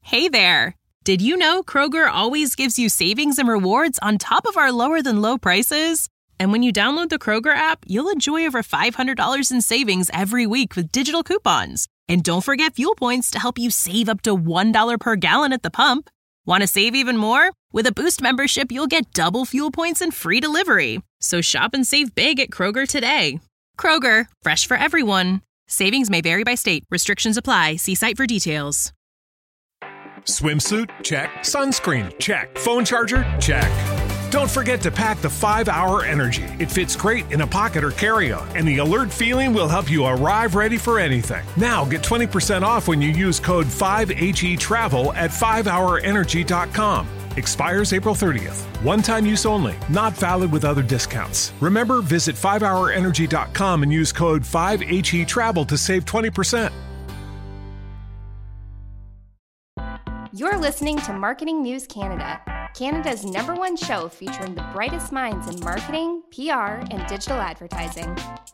Hey there! Did you know Kroger always gives you savings and rewards on top of our lower-than-low prices? And when you download the Kroger app, you'll enjoy over $500 in savings every week with digital coupons. And don't forget fuel points to help you save up to $1 per gallon at the pump. Want to save even more? With a Boost membership, you'll get double fuel points and free delivery. So shop and save big at Kroger today. Kroger, fresh for everyone. Savings may vary by state. Restrictions apply. See site for details. Swimsuit? Check. Sunscreen? Check. Phone charger? Check. Don't forget to pack the 5-Hour Energy. It fits great in a pocket or carry-on, and the alert feeling will help you arrive ready for anything. Now get 20% off when you use code 5HETRAVEL at 5hourenergy.com. Expires April 30th. One-time use only. Not valid with other discounts. Remember, visit 5hourenergy.com and use code 5HETRAVEL to save 20%. You're listening to Marketing News Canada, Canada's #1 show featuring the brightest minds in marketing, PR, and digital advertising.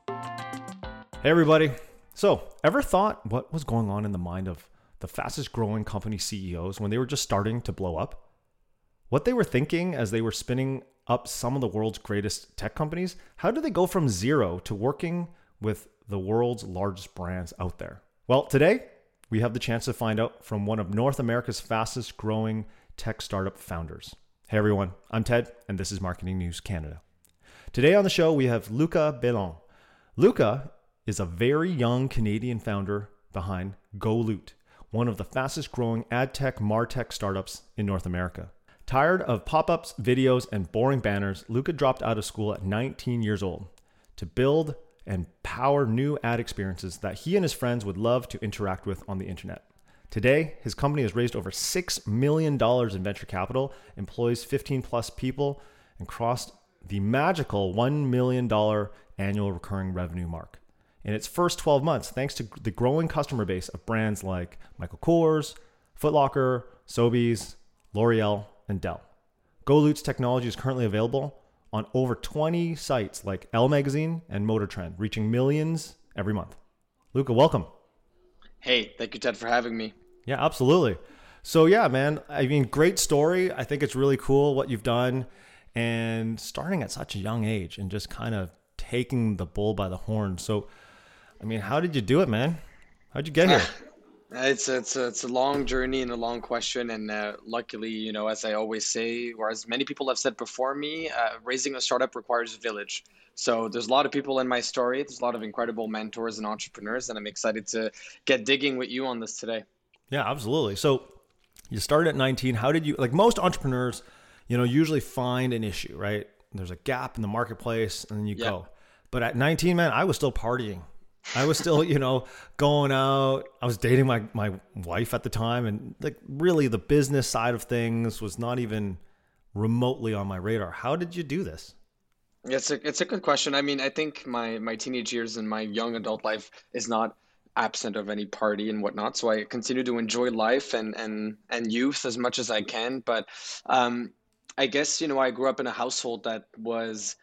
Hey everybody. So, ever thought what was going on in the mind of the fastest growing company CEOs when they were just starting to blow up? What they were thinking as they were spinning up some of the world's greatest tech companies? How did they go from zero to working with the world's largest brands out there? Well, today we have the chance to find out from one of North America's fastest growing tech startup founders. Hey everyone, I'm Ted, and this is Marketing News Canada. Today on the show, we have Luca Bellon. Luca is a very young Canadian founder behind GoLoot, one of the fastest growing ad tech, martech startups in North America. Tired of pop-ups, videos, and boring banners, Luca dropped out of school at 19 years old to build and power new ad experiences that he and his friends would love to interact with on the internet. Today, his company has raised over $6 million in venture capital, employs 15 plus people, and crossed the magical $1 million annual recurring revenue mark in its first 12 months, thanks to the growing customer base of brands like Michael Kors, Foot Locker, Sobeys, L'Oreal, and Dell. GoLoot's technology is currently available on over 20 sites like Elle Magazine and Motor Trend, reaching millions every month. Luca, welcome. Hey, thank you, Ted, for having me. Yeah, absolutely. So yeah, man, I mean, great story. I think it's really cool what you've done, and starting at such a young age and just kind of taking the bull by the horn. So, I mean, how did you do it, man? How'd you get here? It's a long journey and a long question, and luckily, you know, as I always say, or as many people have said before me, raising a startup requires a village. So there's a lot of people in my story. There's a lot of incredible mentors and entrepreneurs, and I'm excited to get digging with you on this today. Yeah, absolutely. So you started at 19. How did you, like most entrepreneurs, you know, usually find an issue, right? There's a gap in the marketplace, and then you go. But at 19, man, I was still partying. I was still, you know, going out. I was dating my wife at the time, and like really the business side of things was not even remotely on my radar. How did you do this? It's a good question. I mean, I think my teenage years and my young adult life is not absent of any party and whatnot. So I continue to enjoy life and youth as much as I can. But I guess, you know, I grew up in a household that was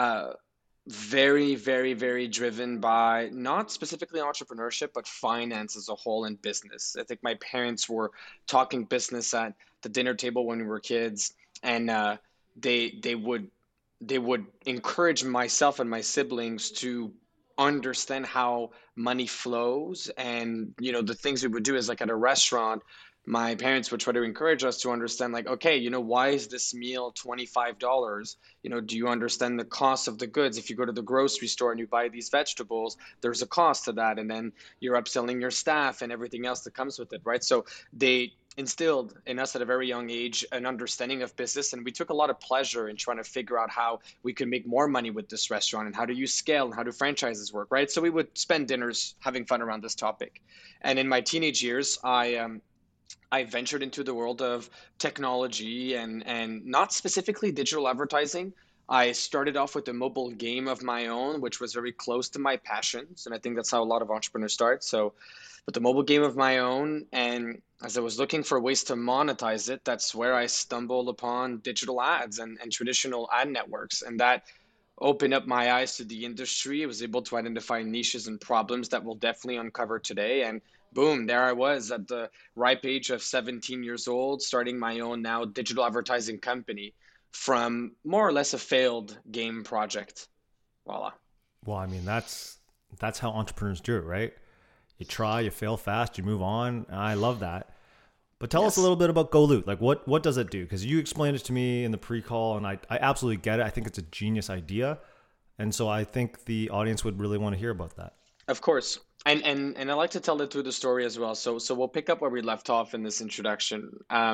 very, very, very driven by not specifically entrepreneurship, but finance as a whole and business. I think my parents were talking business at the dinner table when we were kids, and they would encourage myself and my siblings to understand how money flows. And, you know, the things we would do is like at a restaurant, my parents would try to encourage us to understand, like, okay, you know, why is this meal $25? You know, do you understand the cost of the goods? If you go to the grocery store and you buy these vegetables, there's a cost to that. And then you're upselling your staff and everything else that comes with it, right? So they instilled in us at a very young age an understanding of business, and we took a lot of pleasure in trying to figure out how we could make more money with this restaurant and how to use scale and how do franchises work, right? So we would spend dinners having fun around this topic. And in my teenage years, I ventured into the world of technology and not specifically digital advertising. I started off with a mobile game of my own, which was very close to my passions. And I think that's how a lot of entrepreneurs start. So with the mobile game of my own, and as I was looking for ways to monetize it, that's where I stumbled upon digital ads and traditional ad networks. And that opened up my eyes to the industry. I was able to identify niches and problems that we'll definitely uncover today. And boom, there I was at the ripe age of 17 years old, starting my own now digital advertising company from more or less a failed game project. Voila. Well, I mean, that's how entrepreneurs do it, right? You try, you fail fast, you move on. I love that. But tell us a little bit about GoLoot. Like, what does it do? Because you explained it to me in the pre-call, and I absolutely get it. I think it's a genius idea. And so I think the audience would really want to hear about that. Of course. And I like to tell it through the story as well. So we'll pick up where we left off in this introduction.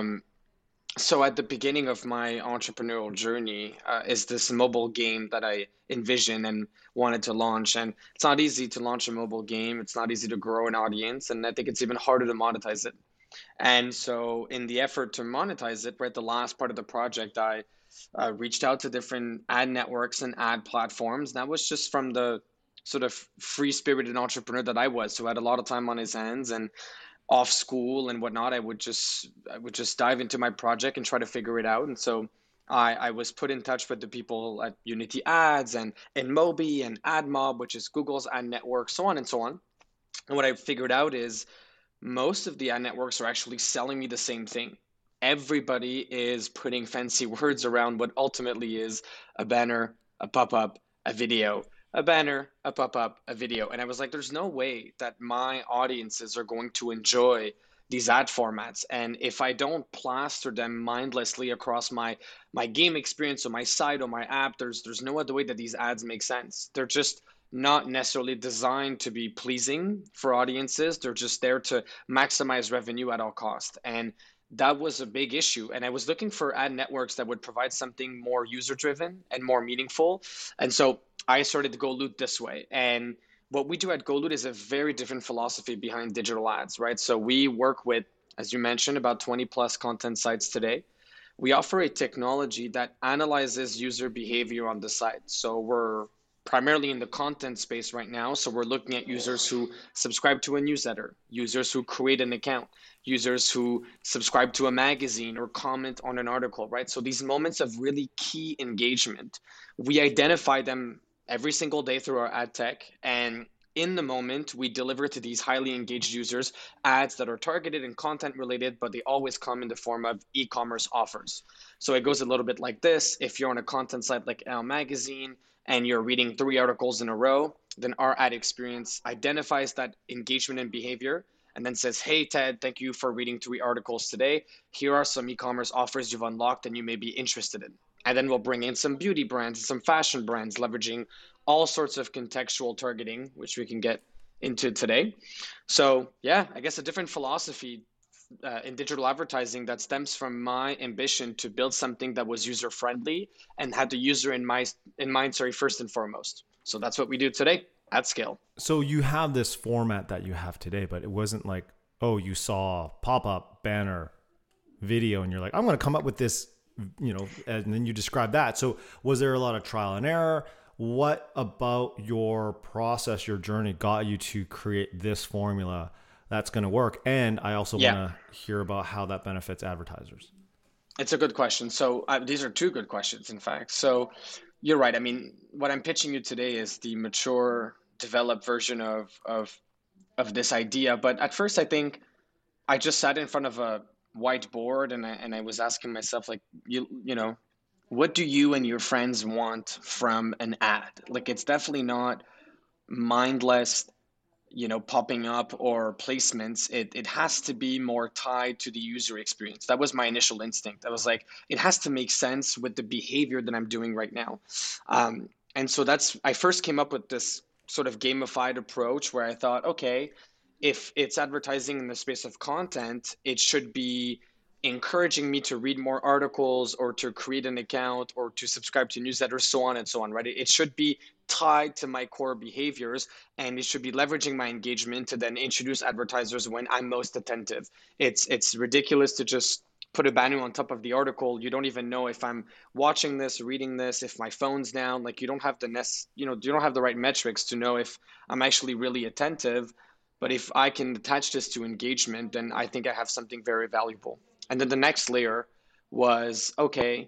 So at the beginning of my entrepreneurial journey is this mobile game that I envisioned and wanted to launch. And it's not easy to launch a mobile game. It's not easy to grow an audience. And I think it's even harder to monetize it. And so in the effort to monetize it, right, the last part of the project, I reached out to different ad networks and ad platforms. That was just from the sort of free-spirited entrepreneur that I was. So I had a lot of time on his hands, and off school and whatnot, I would just dive into my project and try to figure it out. And so I was put in touch with the people at Unity Ads and InMobi and AdMob, which is Google's ad network, so on and so on. And what I figured out is most of the ad networks are actually selling me the same thing. Everybody is putting fancy words around what ultimately is a banner, a pop-up, a video, a banner, a pop-up, a video. And I was like, there's no way that my audiences are going to enjoy these ad formats. And if I don't plaster them mindlessly across my game experience or my site or my app, there's no other way that these ads make sense. They're just not necessarily designed to be pleasing for audiences. They're just there to maximize revenue at all costs. And that was a big issue. And I was looking for ad networks that would provide something more user-driven and more meaningful. And so I started to GoLoot this way. And what we do at GoLoot is a very different philosophy behind digital ads, right? So we work with, as you mentioned, about 20 plus content sites today. We offer a technology that analyzes user behavior on the site. So we're primarily in the content space right now. So we're looking at users who subscribe to a newsletter, users who create an account, users who subscribe to a magazine or comment on an article, right? So these moments of really key engagement, we identify them every single day through our ad tech. And in the moment, we deliver to these highly engaged users ads that are targeted and content related, but they always come in the form of e-commerce offers. So it goes a little bit like this. If you're on a content site like Elle Magazine and you're reading 3 articles in a row, then our ad experience identifies that engagement and behavior and then says, hey, Ted, thank you for reading 3 articles today. Here are some e-commerce offers you've unlocked and you may be interested in. And then we'll bring in some beauty brands and some fashion brands, leveraging all sorts of contextual targeting, which we can get into today. So yeah, I guess a different philosophy in digital advertising that stems from my ambition to build something that was user-friendly and had the user in mind, first and foremost. So that's what we do today at scale. So you have this format that you have today, but it wasn't like, oh, you saw pop-up, banner, video, and you're like, I'm going to come up with this, and then you describe that. So was there a lot of trial and error? What about your process, your journey got you to create this formula that's going to work? And I also want to hear about how that benefits advertisers. It's a good question. So these are 2 good questions, in fact. So you're right. I mean, what I'm pitching you today is the mature, developed version of this idea. But at first, I think I just sat in front of a whiteboard and I was asking myself, like, you know, what do you and your friends want from an ad? Like, it's definitely not mindless, popping up or placements. It has to be more tied to the user experience. That was my initial instinct. I was like, it has to make sense with the behavior that I'm doing right now. And so I first came up with this sort of gamified approach where I thought, okay, if it's advertising in the space of content, it should be encouraging me to read more articles or to create an account or to subscribe to newsletters, so on and so on, right? It should be tied to my core behaviors, and it should be leveraging my engagement to then introduce advertisers when I'm most attentive. It's ridiculous to just put a banner on top of the article. You don't even know if I'm watching this, reading this, if my phone's down. Like, you don't have you don't have the right metrics to know if I'm actually really attentive. But if I can attach this to engagement, then I think I have something very valuable. And then the next layer was, okay,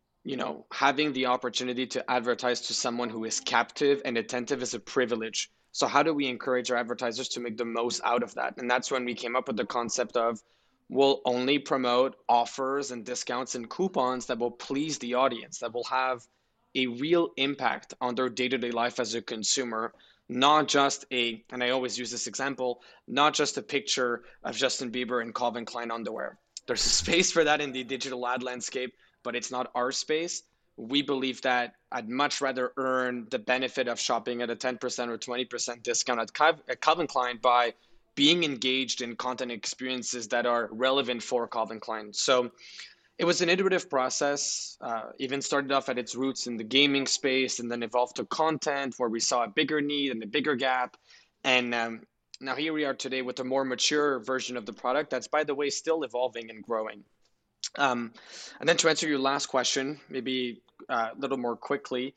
having the opportunity to advertise to someone who is captive and attentive is a privilege. So how do we encourage our advertisers to make the most out of that? And that's when we came up with the concept of we'll only promote offers and discounts and coupons that will please the audience, that will have a real impact on their day-to-day life as a consumer, not just and I always use this example, not just a picture of Justin Bieber and Calvin Klein underwear. There's a space for that in the digital ad landscape, but it's not our space. We believe that I'd much rather earn the benefit of shopping at a 10% or 20% discount at Calvin Klein by being engaged in content experiences that are relevant for Calvin Klein. So it was an iterative process, even started off at its roots in the gaming space and then evolved to content where we saw a bigger need and a bigger gap. And now here we are today with a more mature version of the product that's, by the way, still evolving and growing. And then to answer your last question, maybe a little more quickly,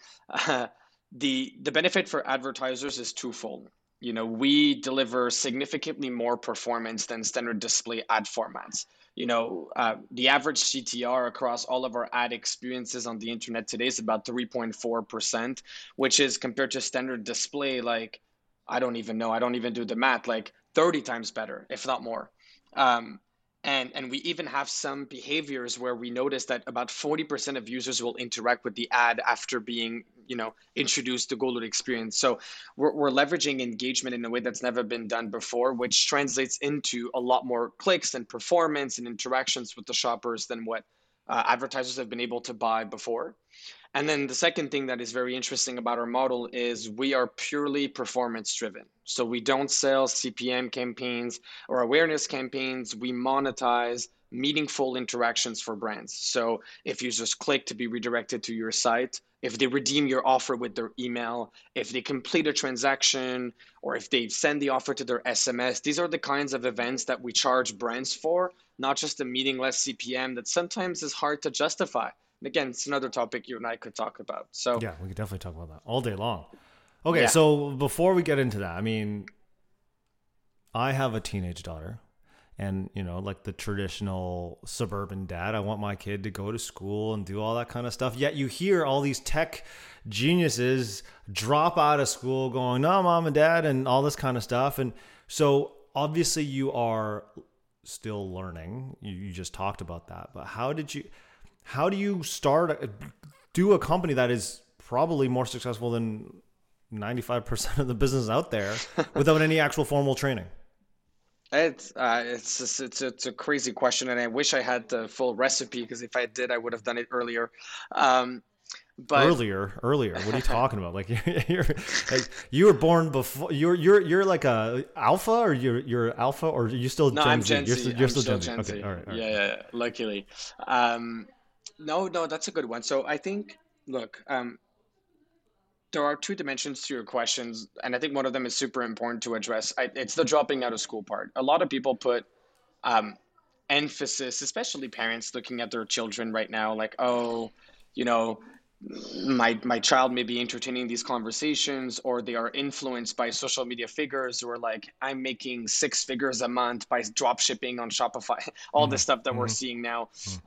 the benefit for advertisers is twofold. We deliver significantly more performance than standard display ad formats. The average CTR across all of our ad experiences on the internet today is about 3.4%, which is compared to standard display, like, I don't even do the math, like 30 times better, if not more. And we even have some behaviors where we notice that about 40% of users will interact with the ad after being, introduced to Google experience. So we're leveraging engagement in a way that's never been done before, which translates into a lot more clicks and performance and interactions with the shoppers than what advertisers have been able to buy before. And then the second thing that is very interesting about our model is we are purely performance driven. So we don't sell CPM campaigns or awareness campaigns. We monetize meaningful interactions for brands. So if users click to be redirected to your site, if they redeem your offer with their email, if they complete a transaction, or if they send the offer to their SMS, these are the kinds of events that we charge brands for, not just a meaningless CPM that sometimes is hard to justify. And again, it's another topic you and I could talk about. So yeah, we could definitely talk about that all day long. Okay, yeah. So before we get into that, I mean, I have a teenage daughter, and like the traditional suburban dad, I want my kid to go to school and do all that kind of stuff. Yet you hear all these tech geniuses drop out of school going, "No, mom and dad," and all this kind of stuff. And so obviously you are still learning. You just talked about that, but how do you do a company that is probably more successful than 95% of the business out there without any actual formal training? It's a crazy question, and I wish I had the full recipe, because if I did, I would have done it earlier. But earlier. What are you talking about? Like you were born before. You're like a alpha, or you're alpha, or are you still no, Gen I'm Z? Gen Z. You're still Gen Gen Z. Okay, all right. Yeah. Luckily, no, that's a good one. So I think, look, there are two dimensions to your questions, and I think one of them is super important to address. It's the dropping out of school part. A lot of people put emphasis, especially parents looking at their children right now, like, oh, my child may be entertaining these conversations, or they are influenced by social media figures who are like, I'm making 6 figures a month by drop shipping on Shopify, all the stuff that we're seeing now.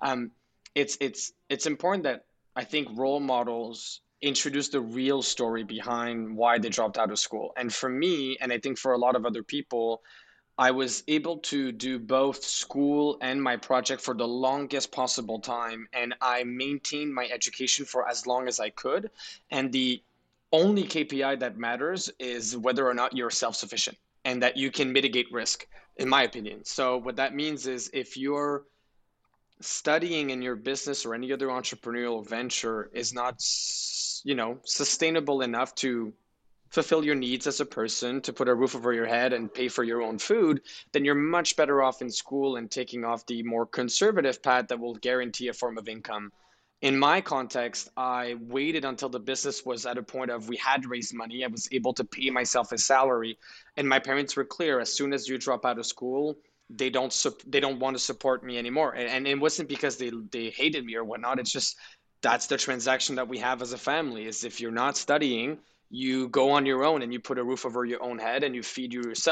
It's important that I think role models introduce the real story behind why they dropped out of school. And for me, and I think for a lot of other people, I was able to do both school and my project for the longest possible time, and I maintained my education for as long as I could. And the only KPI that matters is whether or not you're self-sufficient and that you can mitigate risk, in my opinion. So what that means is if you're studying in your business or any other entrepreneurial venture is not, sustainable enough to fulfill your needs as a person, to put a roof over your head and pay for your own food, then you're much better off in school and taking off the more conservative path that will guarantee a form of income. In my context, I waited until the business was at a point of we had raised money. I was able to pay myself a salary, and my parents were clear: as soon as you drop out of school, they don't want to support me anymore. And it wasn't because they hated me or whatnot. It's just that's the transaction that we have as a family: is if you're not studying, you go on your own and you put a roof over your own head and you feed yourself.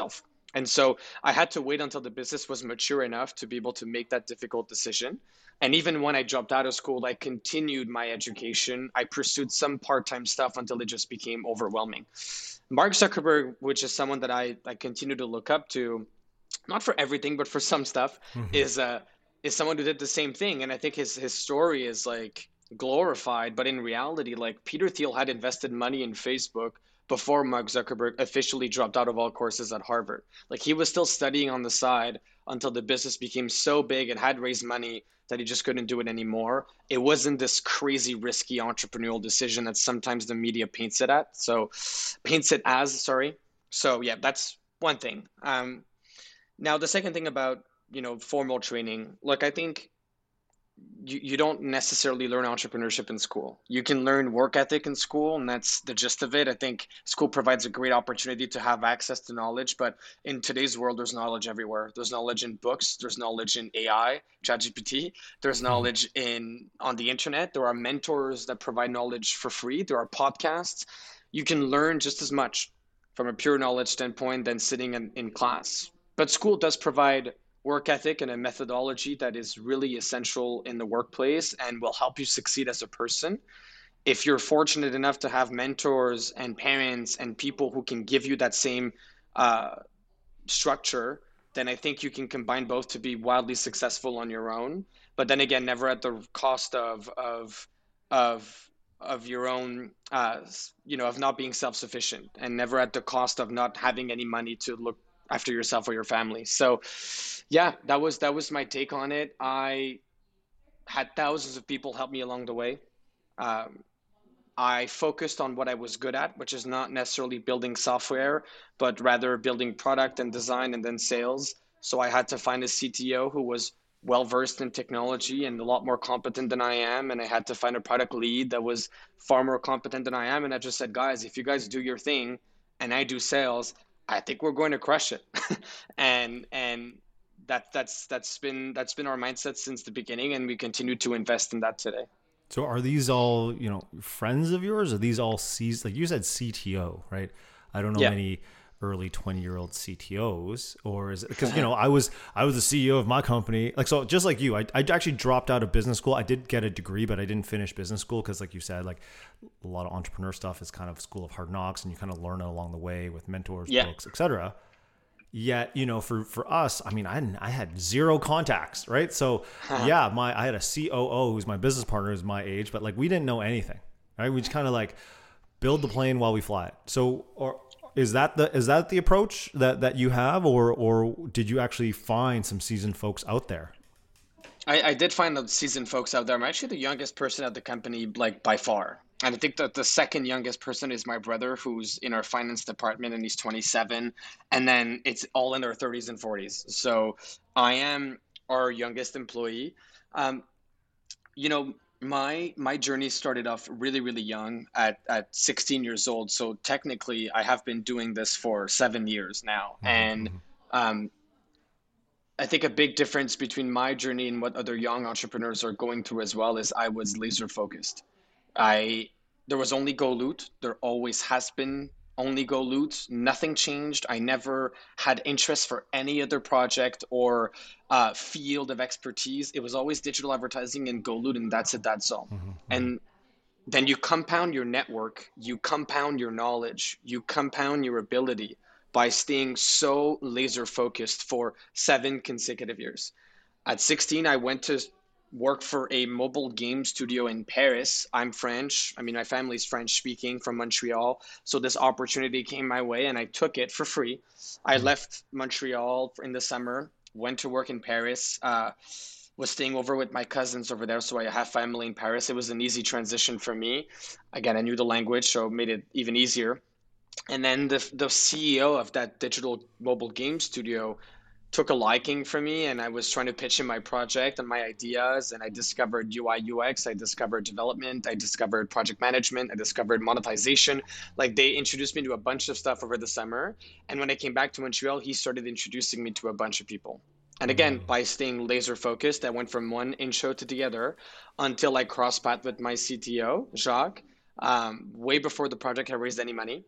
And so I had to wait until the business was mature enough to be able to make that difficult decision. And even when I dropped out of school, I continued my education. I pursued some part-time stuff until it just became overwhelming. Mark Zuckerberg, which is someone that I continue to look up to, not for everything, but for some stuff, is someone who did the same thing. And I think his story is like glorified, but in reality, like Peter Thiel had invested money in Facebook before Mark Zuckerberg officially dropped out of all courses at Harvard. Like he was still studying on the side until the business became so big and had raised money that he just couldn't do it anymore. It wasn't this crazy risky entrepreneurial decision that sometimes the media paints it as, sorry. So yeah, that's one thing. Now the second thing about, formal training, look, I think you don't necessarily learn entrepreneurship in school. You can learn work ethic in school, and that's the gist of it. I think school provides a great opportunity to have access to knowledge, but in today's world, there's knowledge everywhere. There's knowledge in books, there's knowledge in AI, ChatGPT, there's knowledge on the internet. There are mentors that provide knowledge for free. There are podcasts. You can learn just as much from a pure knowledge standpoint than sitting in class. But school does provide work ethic and a methodology that is really essential in the workplace and will help you succeed as a person. If you're fortunate enough to have mentors and parents and people who can give you that same structure, then I think you can combine both to be wildly successful on your own. But then again, never at the cost of your own, of not being self-sufficient, and never at the cost of not having any money to look after yourself or your family. So yeah, that was my take on it. I had thousands of people help me along the way. I focused on what I was good at, which is not necessarily building software, but rather building product and design and then sales. So I had to find a CTO who was well-versed in technology and a lot more competent than I am. And I had to find a product lead that was far more competent than I am. And I just said, guys, if you guys do your thing and I do sales, I think we're going to crush it. and that's been our mindset since the beginning, and we continue to invest in that today. So are these all, friends of yours? Are these all C's? Like you said, CTO, right? I don't know many early 20-year-old CTOs, or is it because, I was the CEO of my company. Like, so just like you, I actually dropped out of business school. I did get a degree, but I didn't finish business school. Cause like you said, like a lot of entrepreneur stuff is kind of school of hard knocks, and you kind of learn it along the way with mentors, books, etc. Yet, for us, I mean, I had zero contacts, right? So I had a COO who's my business partner, who's my age, but like we didn't know anything, right? We just kind of like build the plane while we fly it. So, is that the approach that you have, or did you actually find some seasoned folks out there? I did find the seasoned folks out there. I'm actually the youngest person at the company, like by far. And I think that the second youngest person is my brother, who's in our finance department, and he's 27. And then it's all in their 30s and 40s. So I am our youngest employee. My journey started off really, really young at 16 years old. So technically, I have been doing this for 7 years now. And I think a big difference between my journey and what other young entrepreneurs are going through as well is I was laser focused. There was only GoLoot. There always has been only GoLoot. Nothing changed. I never had interest for any other project or field of expertise. It was always digital advertising and GoLoot, and that's it. That's all. And then you compound your network, you compound your knowledge, you compound your ability by staying so laser focused for 7 consecutive years. At 16, I went to work for a mobile game studio in Paris. I'm French. I mean, my family's French speaking, from Montreal. So this opportunity came my way and I took it for free. I left Montreal in the summer, went to work in Paris, was staying over with my cousins over there. So I have family in Paris. It was an easy transition for me. Again, I knew the language, so it made it even easier. And then the CEO of that digital mobile game studio took a liking for me, and I was trying to pitch him my project and my ideas, and I discovered UI UX, I discovered development, I discovered project management, I discovered monetization. Like, they introduced me to a bunch of stuff over the summer, and when I came back to Montreal, he started introducing me to a bunch of people. And again, by staying laser focused, I went from one intro to the other until I crossed paths with my CTO, Jacques, way before the project had raised any money.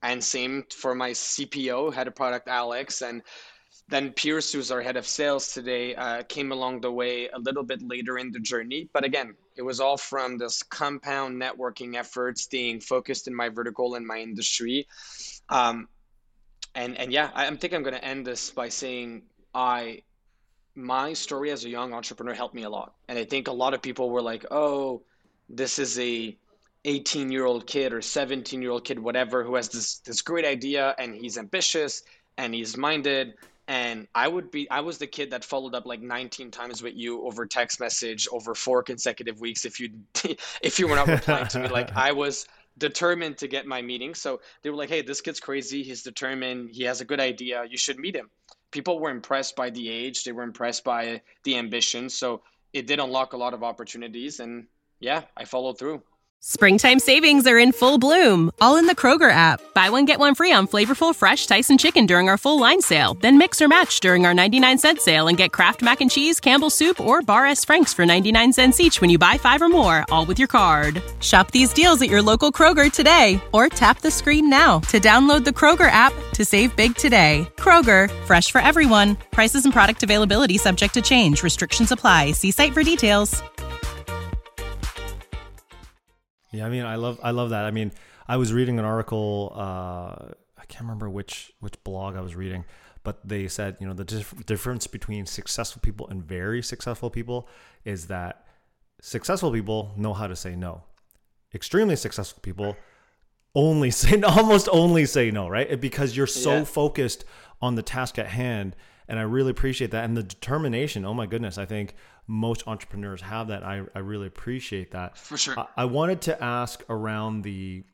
And same for my CPO, head of product, Alex. And then Pierce, who's our head of sales today, came along the way a little bit later in the journey. But again, it was all from this compound networking effort, staying focused in my vertical and my industry. And yeah, I think I'm going to end this by saying my story as a young entrepreneur helped me a lot. And I think a lot of people were like, oh, this is a 18-year-old kid or 17-year-old kid, whatever, who has this great idea and he's ambitious and he's minded. And I was the kid that followed up like 19 times with you over text message over 4 consecutive weeks if you were not replying to me. Like, I was determined to get my meeting. So they were like, hey, this kid's crazy. He's determined. He has a good idea. You should meet him. People were impressed by the age. They were impressed by the ambition. So it did unlock a lot of opportunities. And yeah, I followed through. Springtime savings are in full bloom, all in the Kroger app. Buy one, get one free on flavorful, fresh Tyson chicken during our full line sale. Then mix or match during our 99-cent sale and get Kraft Mac and Cheese, Campbell's Soup, or Bar S. Frank's for 99 cents each when you buy 5 or more, all with your card. Shop these deals at your local Kroger today, or tap the screen now to download the Kroger app to save big today. Kroger, fresh for everyone. Prices and product availability subject to change. Restrictions apply. See site for details. Yeah, I mean, I love that. I mean, I was reading an article, I can't remember which blog I was reading, but they said, you know, the difference between successful people and very successful people is that successful people know how to say no. Extremely successful people almost only say no, right? Because you're so focused on the task at hand. And I really appreciate that. And the determination, oh my goodness, I think most entrepreneurs have that. I really appreciate that. For sure. I wanted to ask around the,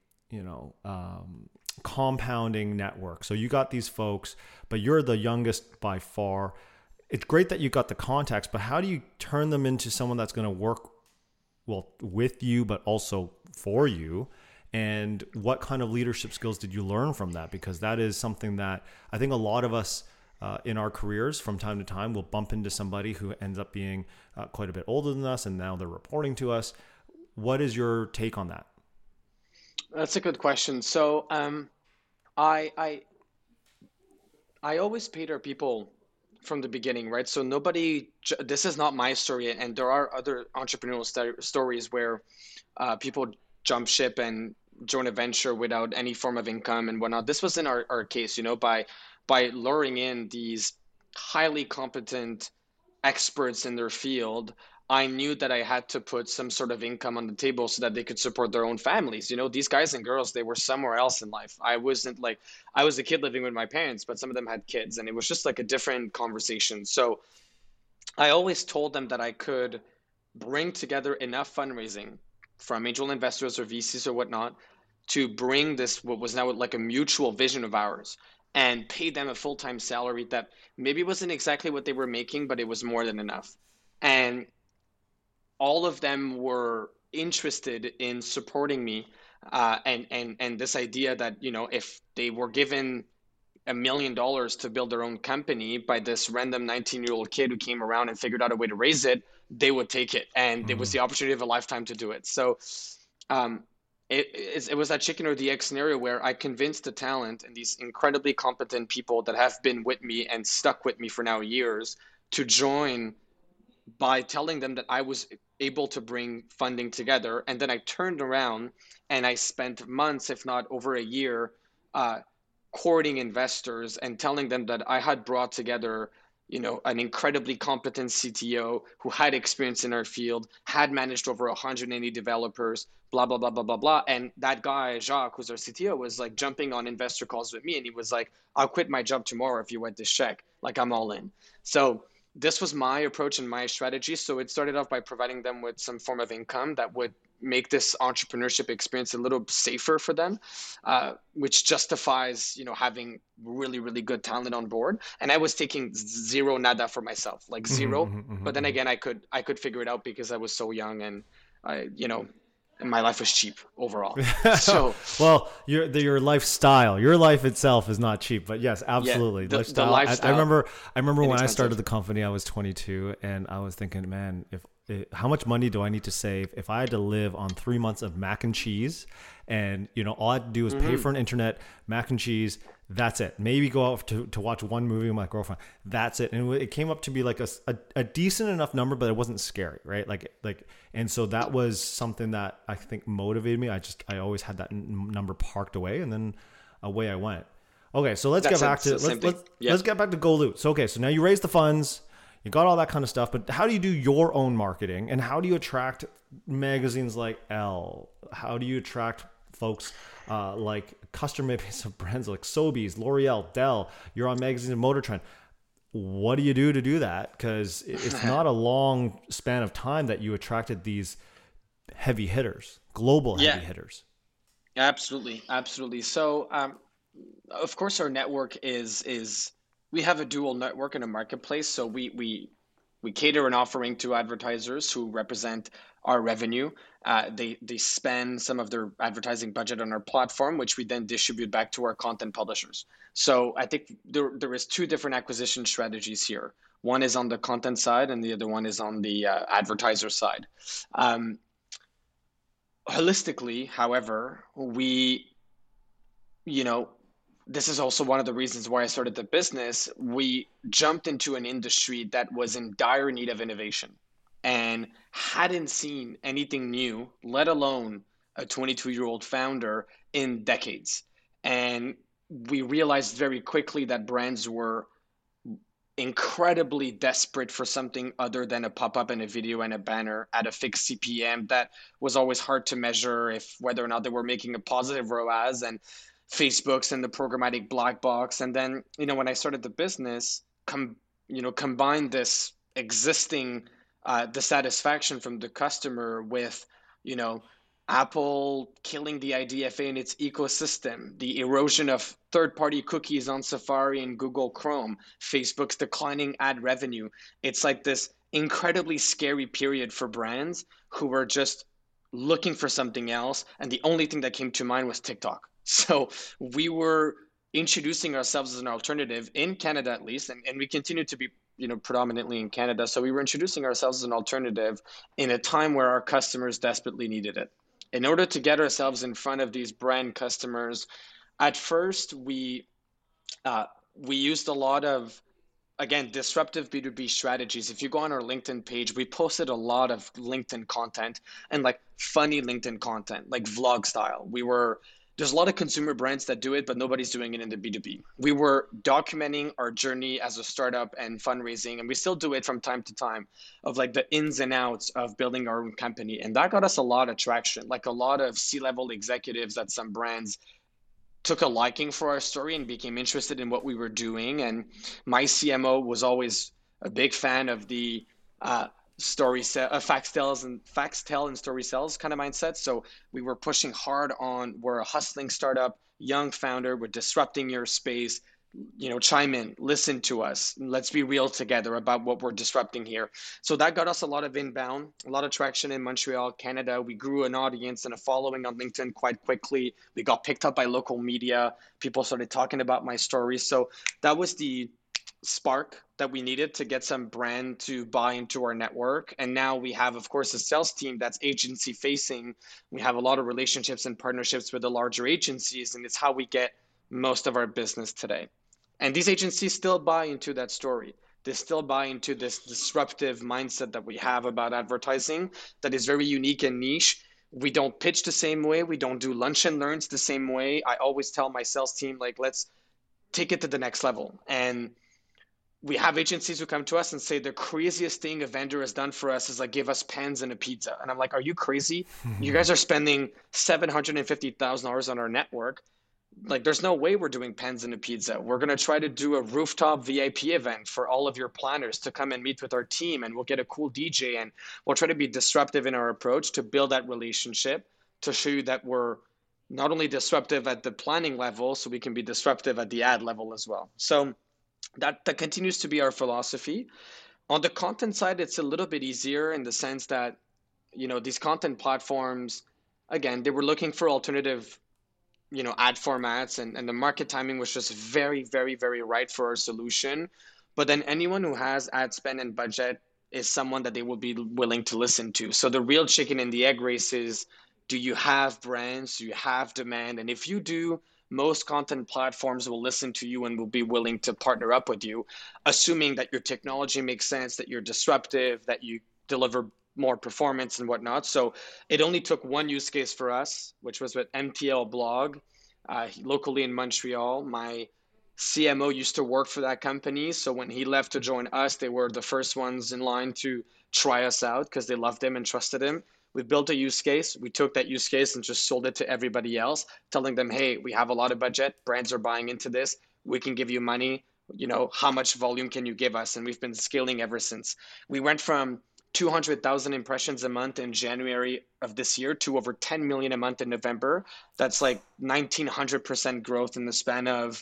compounding network. So you got these folks, but you're the youngest by far. It's great that you got the contacts, but how do you turn them into someone that's going to work well with you, but also for you? And what kind of leadership skills did you learn from that? Because that is something that I think a lot of us in our careers from time to time will bump into somebody who ends up being quite a bit older than us, and now they're reporting to us. What is your take on that? That's a good question. So I always paid our people from the beginning, right? So this is not my story, and there are other entrepreneurial stories where people jump ship and join a venture without any form of income and whatnot. This was in our case, by luring in these highly competent experts in their field. I knew that I had to put some sort of income on the table so that they could support their own families. These guys and girls, they were somewhere else in life. I was a kid living with my parents, but some of them had kids, and it was just like a different conversation. So I always told them that I could bring together enough fundraising from angel investors or VCs or whatnot to bring this, what was now like a mutual vision of ours, and pay them a full-time salary that maybe wasn't exactly what they were making, but it was more than enough. And all of them were interested in supporting me, and this idea that, if they were given $1 million to build their own company by this random 19-year-old kid who came around and figured out a way to raise it, they would take it. And it was the opportunity of a lifetime to do it. So it was that chicken or the egg scenario where I convinced the talent and these incredibly competent people that have been with me and stuck with me for now years to join by telling them that I was able to bring funding together. And then I turned around and I spent months, if not over a year, courting investors and telling them that I had brought together an incredibly competent CTO who had experience in our field, had managed over 180 developers, blah, blah, blah, blah, blah, blah. And that guy, Jacques, who's our CTO, was like jumping on investor calls with me. And he was like, I'll quit my job tomorrow if you write this check. Like, I'm all in. So this was my approach and my strategy. So it started off by providing them with some form of income that would make this entrepreneurship experience a little safer for them, which justifies, having really, really good talent on board. And I was taking zero nada for myself, like zero. But then again, I could figure it out because I was so young and and my life was cheap overall. So well, your lifestyle, your life itself is not cheap, but yes, absolutely. the Lifestyle. I lifestyle, remember when I inexpensive. started the company, I was 22, and I was thinking, man, how much money do I need to save if I had to live on 3 months of mac and cheese, and all I had to do was pay for an internet, mac and cheese. That's it. Maybe go out to watch one movie with my girlfriend. That's it. And it came up to be like a decent enough number, but it wasn't scary, right? And so that was something that I think motivated me. I always had that number parked away, and then away I went. Okay, so let's get back to Go Loot. So so now you raise the funds, you got all that kind of stuff, but how do you do your own marketing, and how do you attract magazines like Elle? How do you attract folks like customer base of brands like Sobeys, L'Oreal, Dell? You're on magazines of Motor Trend. What do you do to do that? Because it's not a long span of time that you attracted these heavy hitters, global heavy hitters. Absolutely. So, of course, our network is we have a dual network in a marketplace. So we cater an offering to advertisers who represent our revenue. They spend some of their advertising budget on our platform, which we then distribute back to our content publishers. So I think there is two different acquisition strategies here. One is on the content side, and the other one is on the advertiser side. Holistically, however, this is also one of the reasons why I started the business. We jumped into an industry that was in dire need of innovation and hadn't seen anything new, let alone a 22-year-old founder, in decades. And we realized very quickly that brands were incredibly desperate for something other than a pop-up and a video and a banner at a fixed CPM that was always hard to measure whether or not they were making a positive ROAS, and Facebook's and the programmatic black box. And then, when I started the business, combined this existing dissatisfaction from the customer with, Apple killing the IDFA in its ecosystem, the erosion of third-party cookies on Safari and Google Chrome, Facebook's declining ad revenue. It's like this incredibly scary period for brands who were just looking for something else, and the only thing that came to mind was TikTok. So we were introducing ourselves as an alternative in Canada, at least, and we continue to be predominantly in Canada. So we were introducing ourselves as an alternative in a time where our customers desperately needed it. In order to get ourselves in front of these brand customers, at first we used a lot of, again, disruptive B2B strategies. If you go on our LinkedIn page, we posted a lot of LinkedIn content, and like funny LinkedIn content, like vlog style. There's a lot of consumer brands that do it, but nobody's doing it in the B2B. We were documenting our journey as a startup and fundraising, and we still do it from time to time, of like the ins and outs of building our own company. And that got us a lot of traction, like a lot of C-level executives at some brands took a liking for our story and became interested in what we were doing. And my CMO was always a big fan of the facts tell and story sells kind of mindset. So we were pushing hard on, we're a hustling startup, young founder, we're disrupting your space, chime in, listen to us, let's be real together about what we're disrupting here. So that got us a lot of inbound, a lot of traction in Montreal, Canada. We grew an audience and a following on LinkedIn quite quickly. We got picked up by local media. People started talking about my story. So that was the spark that we needed to get some brand to buy into our network. And now we have, of course, a sales team that's agency facing. We have a lot of relationships and partnerships with the larger agencies, and it's how we get most of our business today. And these agencies still buy into that story. They still buy into this disruptive mindset that we have about advertising that is very unique and niche. We don't pitch the same way. We don't do lunch and learns the same way. I always tell my sales team, let's take it to the next level. And we have agencies who come to us and say the craziest thing a vendor has done for us is give us pens and a pizza. And I'm like, are you crazy? You guys are spending $750,000 on our network. There's no way we're doing pens and a pizza. We're going to try to do a rooftop VIP event for all of your planners to come and meet with our team, and we'll get a cool DJ, and we'll try to be disruptive in our approach to build that relationship, to show you that we're not only disruptive at the planning level, so we can be disruptive at the ad level as well. So that continues to be our philosophy. On the content side, it's a little bit easier in the sense that, these content platforms, again, they were looking for alternative, ad formats, and the market timing was just very, very, very right for our solution. But then anyone who has ad spend and budget is someone that they will be willing to listen to. So the real chicken and the egg race is, do you have brands? Do you have demand? And if you do, most content platforms will listen to you and will be willing to partner up with you, assuming that your technology makes sense, that you're disruptive, that you deliver more performance and whatnot. So it only took one use case for us, which was with MTL Blog, locally in Montreal. My CMO used to work for that company. So when he left to join us, they were the first ones in line to try us out because they loved him and trusted him. We built a use case. We took that use case and just sold it to everybody else, telling them, hey, we have a lot of budget. Brands are buying into this. We can give you money. How much volume can you give us? And we've been scaling ever since. We went from 200,000 impressions a month in January of this year to over 10 million a month in November. That's like 1,900% growth in the span of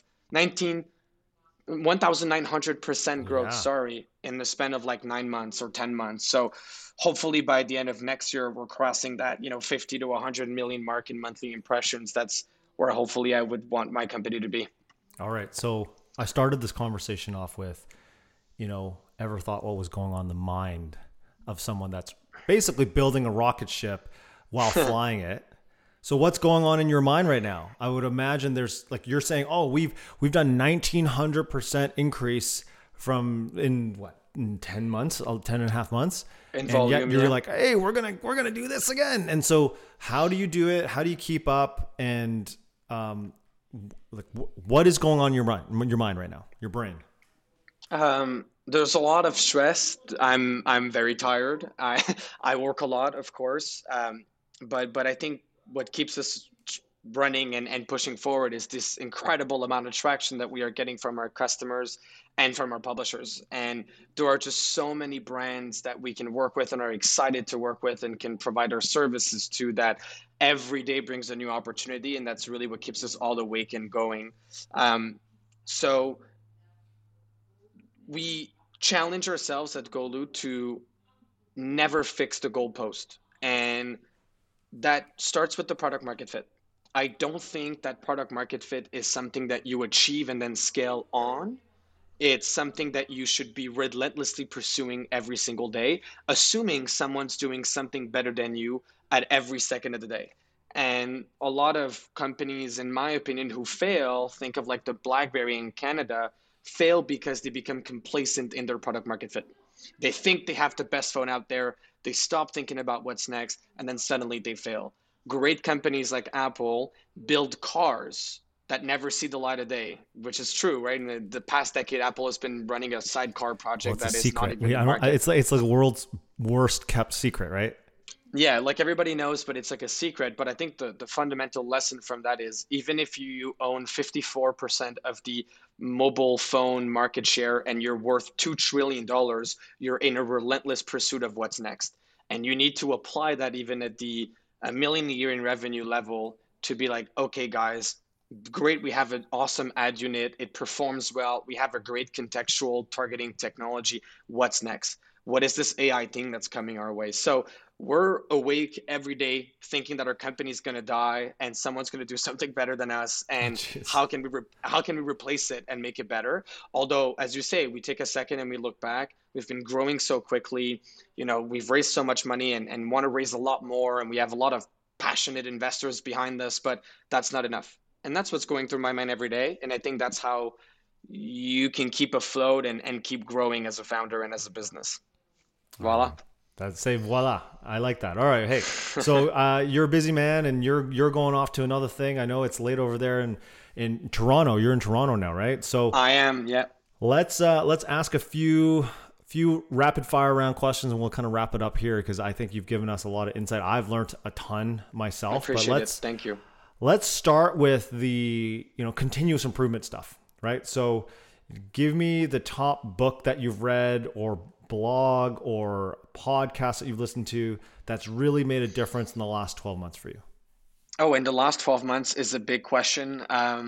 1,900% growth, sorry, in the span of like 9 months or 10 months. So hopefully by the end of next year, we're crossing that, 50 to 100 million mark in monthly impressions. That's where hopefully I would want my company to be. All right. So I started this conversation off with, ever thought what was going on in the mind of someone that's basically building a rocket ship while flying it. So what's going on in your mind right now? I would imagine there's, like you're saying, oh, we've done 1,900% increase in 10 months, 10 and a half months. In volume, and yet you're like, hey, we're going to do this again. And so how do you do it? How do you keep up? And what is going on in your mind right now, your brain? There's a lot of stress. I'm very tired. I work a lot, of course. But I think what keeps us running and pushing forward is this incredible amount of traction that we are getting from our customers and from our publishers. And there are just so many brands that we can work with and are excited to work with and can provide our services to, that every day brings a new opportunity. And that's really what keeps us all awake and going. So we challenge ourselves at Golu to never fix the goalpost. And that starts with the product market fit. I don't think that product market fit is something that you achieve and then scale on. It's something that you should be relentlessly pursuing every single day, assuming someone's doing something better than you at every second of the day. And a lot of companies, in my opinion, who fail, think of like the BlackBerry in Canada, fail because they become complacent in their product market fit. They think they have the best phone out there. They stop thinking about what's next, and then suddenly they fail. Great companies like Apple build cars that never see the light of day, which is true, right? In the past decade, Apple has been running a sidecar project that is not even it's like the world's worst kept secret, right? Yeah, like everybody knows, but it's like a secret. But I think the fundamental lesson from that is, even if you own 54% of the mobile phone market share and you're worth $2 trillion, you're in a relentless pursuit of what's next. And you need to apply that even at the $1 million a year in revenue level to be like, okay, guys, great, we have an awesome ad unit. It performs well. We have a great contextual targeting technology. What's next? What is this AI thing that's coming our way? So we're awake every day thinking that our company is going to die and someone's going to do something better than us. And how can we replace it and make it better? Although, as you say, we take a second and we look back. We've been growing so quickly. We've raised so much money and want to raise a lot more. And we have a lot of passionate investors behind us, but that's not enough. And that's what's going through my mind every day. And I think that's how you can keep afloat and keep growing as a founder and as a business. Voila. Voila. I like that. All right. Hey, so you're a busy man and you're going off to another thing. I know it's late over there in Toronto. You're in Toronto now, right? So I am. Yeah. Let's ask a few rapid fire round questions and we'll kind of wrap it up here, because I think you've given us a lot of insight. I've learned a ton myself. I appreciate it. Thank you. Let's start with the continuous improvement stuff, right? So give me the top book that you've read or blog or podcast that you've listened to that's really made a difference in the last 12 months for you. Oh, in the last 12 months is a big question.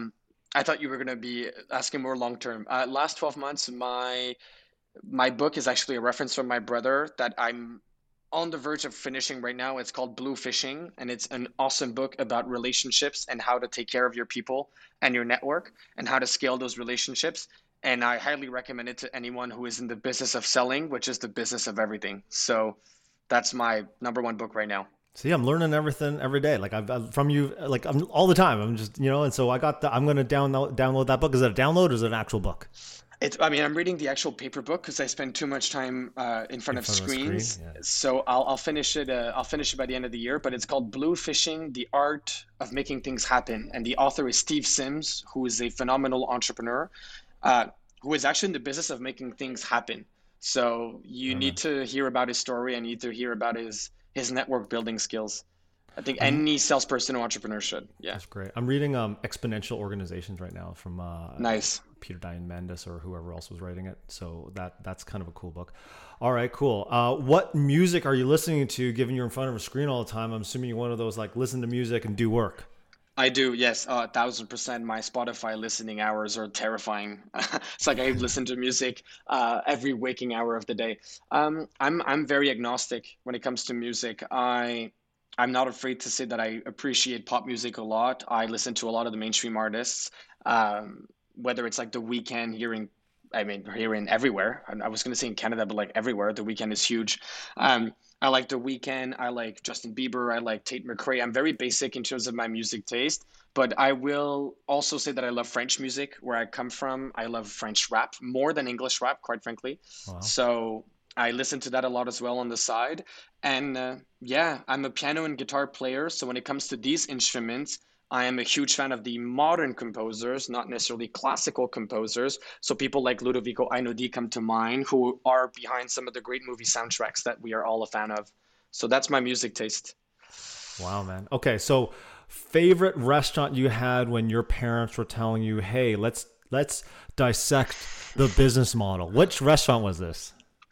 I thought you were going to be asking more long-term. Last 12 months, my book is actually a reference from my brother that I'm on the verge of finishing right now. It's called Blue Fishing, and it's an awesome book about relationships and how to take care of your people and your network and how to scale those relationships. And I highly recommend it to anyone who is in the business of selling, which is the business of everything. So that's my number one book right now. See, I'm learning everything every day. Like I've from you, like I'm all the time. I'm just, and so I'm going to download that book. Is it a download or is it an actual book? I'm reading the actual paper book because I spend too much time in front of screens. Screen, yeah. So I'll finish it. I'll finish it by the end of the year. But it's called Blue Fishing: The Art of Making Things Happen, and the author is Steve Sims, who is a phenomenal entrepreneur, who is actually in the business of making things happen. So you need to hear about his story and you need to hear about his network building skills. I think any salesperson or entrepreneur should. Yeah, that's great. I'm reading Exponential Organizations right now from nice Peter Diamandis or whoever else was writing it. So that's kind of a cool book. All right, cool. What music are you listening to? Given you're in front of a screen all the time, I'm assuming you're one of those like listen to music and do work. I do, yes, 1,000%. My Spotify listening hours are terrifying. It's like I listen to music every waking hour of the day. I'm very agnostic when it comes to music. I'm not afraid to say that I appreciate pop music a lot. I listen to a lot of the mainstream artists, whether it's like The Weeknd here in everywhere. I was going to say in Canada, but like everywhere. The Weeknd is huge. I like The Weeknd. I like Justin Bieber. I like Tate McRae. I'm very basic in terms of my music taste, but I will also say that I love French music where I come from. I love French rap more than English rap, quite frankly. Wow. So I listen to that a lot as well on the side. And yeah, I'm a piano and guitar player. So when it comes to these instruments, I am a huge fan of the modern composers, not necessarily classical composers. So people like Ludovico Einaudi come to mind, who are behind some of the great movie soundtracks that we are all a fan of. So that's my music taste. Wow, man. Okay, so favorite restaurant you had when your parents were telling you, hey, let's dissect the business model. Which restaurant was this?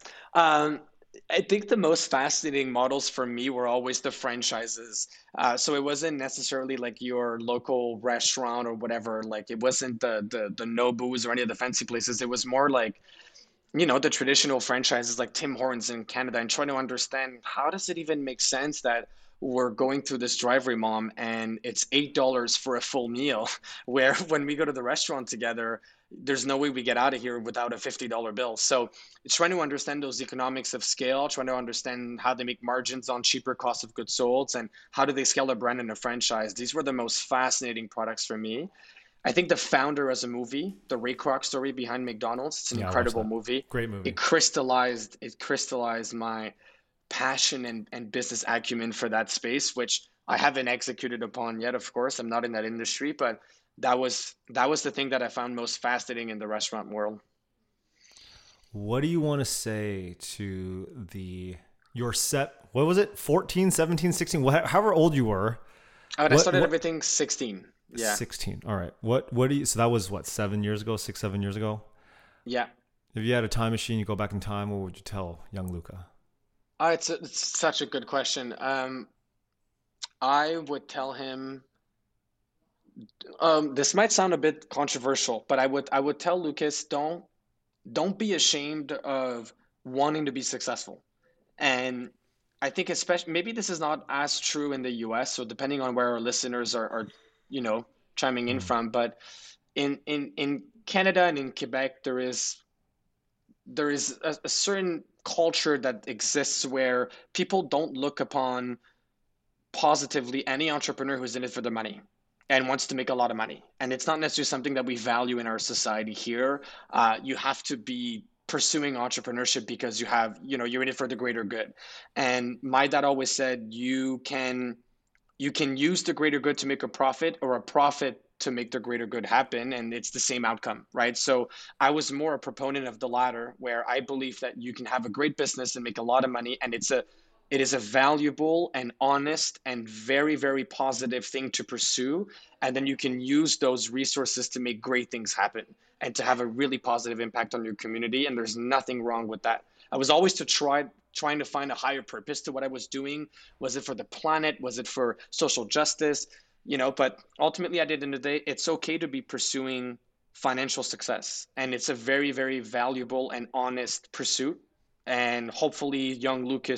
I think the most fascinating models for me were always the franchises. So it wasn't necessarily like your local restaurant or whatever. Like it wasn't the Nobu's or any of the fancy places. It was more like, the traditional franchises like Tim Hortons in Canada, and trying to understand how does it even make sense that we're going through this drive-through, mom, and it's $8 for a full meal, where when we go to the restaurant together, there's no way we get out of here without a $50 bill. So it's trying to understand those economics of scale, trying to understand how they make margins on cheaper cost of goods sold, and how do they scale a brand and a franchise. These were the most fascinating products for me. I think The Founder as a movie, the Ray Kroc story behind McDonald's, it's an incredible movie. Great movie. It crystallized my passion and business acumen for that space, which I haven't executed upon yet, of course. I'm not in that industry, but that was the thing that I found most fascinating in the restaurant world. What do you want to say to your set? What was it? 14, 17, 16, however old you were. I started everything 16. Yeah. 16. All right. What do you, so that was what, 7 years ago, 7 years ago? Yeah. If you had a time machine, you go back in time, what would you tell young Luca? It's such a good question. I would tell him, this might sound a bit controversial, but I would tell Lucas, don't be ashamed of wanting to be successful. And I think especially, maybe this is not as true in the US, so depending on where our listeners are chiming in from, but in Canada and in Quebec, there is a certain culture that exists where people don't look upon positively any entrepreneur who's in it for the money and wants to make a lot of money. And it's not necessarily something that we value in our society here. You have to be pursuing entrepreneurship because you're in it for the greater good. And my dad always said, you can use the greater good to make a profit, or a profit to make the greater good happen, and it's the same outcome, right? So I was more a proponent of the latter, where I believe that you can have a great business and make a lot of money, and it is a valuable and honest and very, very positive thing to pursue, and then you can use those resources to make great things happen and to have a really positive impact on your community, and there's nothing wrong with that. I was always trying to find a higher purpose to what I was doing. Was it for the planet? Was it for social justice? But ultimately, at the end of the day, it's okay to be pursuing financial success. And it's a very, very valuable and honest pursuit. And hopefully young Lucas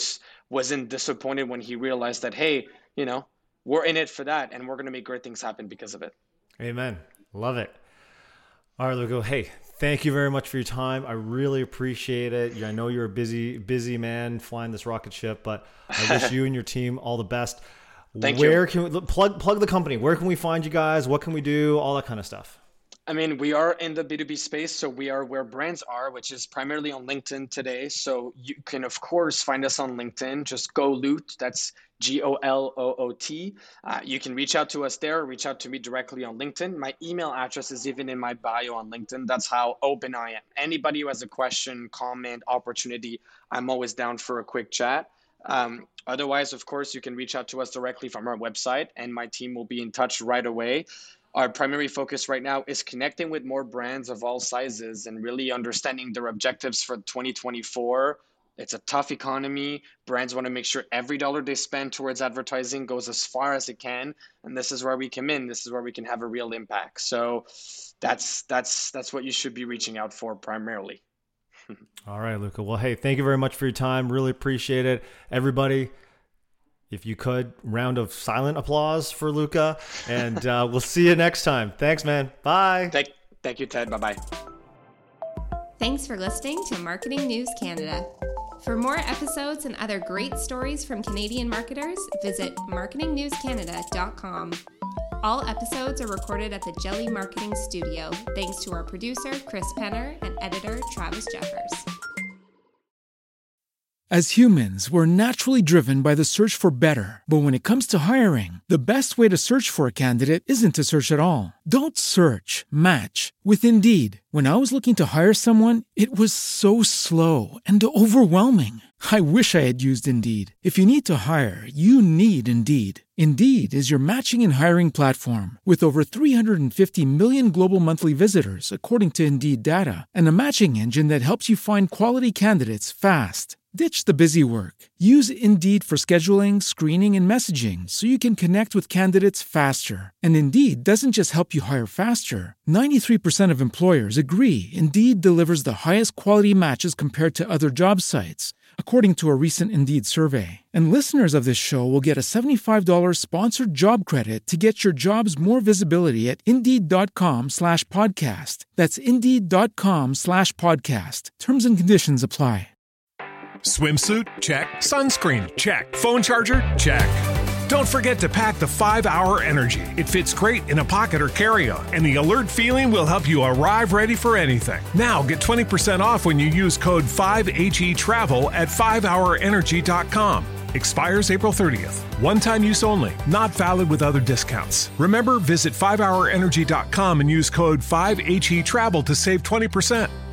wasn't disappointed when he realized that, hey, we're in it for that, and we're going to make great things happen because of it. Amen. Love it. All right, Luca. Hey, thank you very much for your time. I really appreciate it. I know you're a busy man flying this rocket ship, but I wish you and your team all the best. Thank you. Can we plug the company? Where can we find you guys? What can we do? All that kind of stuff. I mean, we are in the B2B space, so we are where brands are, which is primarily on LinkedIn today. So you can, of course, find us on LinkedIn. Just GoLoot. That's GOLOOT. You can reach out to us there, reach out to me directly on LinkedIn. My email address is even in my bio on LinkedIn. That's how open I am. Anybody who has a question, comment, opportunity, I'm always down for a quick chat. Otherwise, of course, you can reach out to us directly from our website, and my team will be in touch right away. Our primary focus right now is connecting with more brands of all sizes and really understanding their objectives for 2024. It's a tough economy. Brands want to make sure every dollar they spend towards advertising goes as far as it can. And this is where we come in. This is where we can have a real impact. So that's what you should be reaching out for primarily. All right, Luca. Well, hey, thank you very much for your time. Really appreciate it. Everybody, if you could, round of silent applause for Luca, and we'll see you next time. Thanks, man. Bye. Thank you, Ted. Bye-bye. Thanks for listening to Marketing News Canada. For more episodes and other great stories from Canadian marketers, visit marketingnewscanada.com. All episodes are recorded at the Jelly Marketing Studio, thanks to our producer, Chris Penner, and editor, Travis Jeffers. As humans, we're naturally driven by the search for better. But when it comes to hiring, the best way to search for a candidate isn't to search at all. Don't search, match with Indeed. When I was looking to hire someone, it was so slow and overwhelming. I wish I had used Indeed. If you need to hire, you need Indeed. Indeed is your matching and hiring platform with over 350 million global monthly visitors, according to Indeed data, and a matching engine that helps you find quality candidates fast. Ditch the busy work. Use Indeed for scheduling, screening, and messaging so you can connect with candidates faster. And Indeed doesn't just help you hire faster. 93% of employers agree Indeed delivers the highest quality matches compared to other job sites, according to a recent Indeed survey. And listeners of this show will get a $75 sponsored job credit to get your jobs more visibility at Indeed.com/podcast. That's Indeed.com/podcast. Terms and conditions apply. Swimsuit? Check. Sunscreen? Check. Phone charger? Check. Don't forget to pack the 5-Hour Energy. It fits great in a pocket or carry-on, and the alert feeling will help you arrive ready for anything. Now get 20% off when you use code 5HETRAVEL at 5hourenergy.com. Expires April 30th. One-time use only. Not valid with other discounts. Remember, visit 5hourenergy.com and use code 5HETRAVEL to save 20%.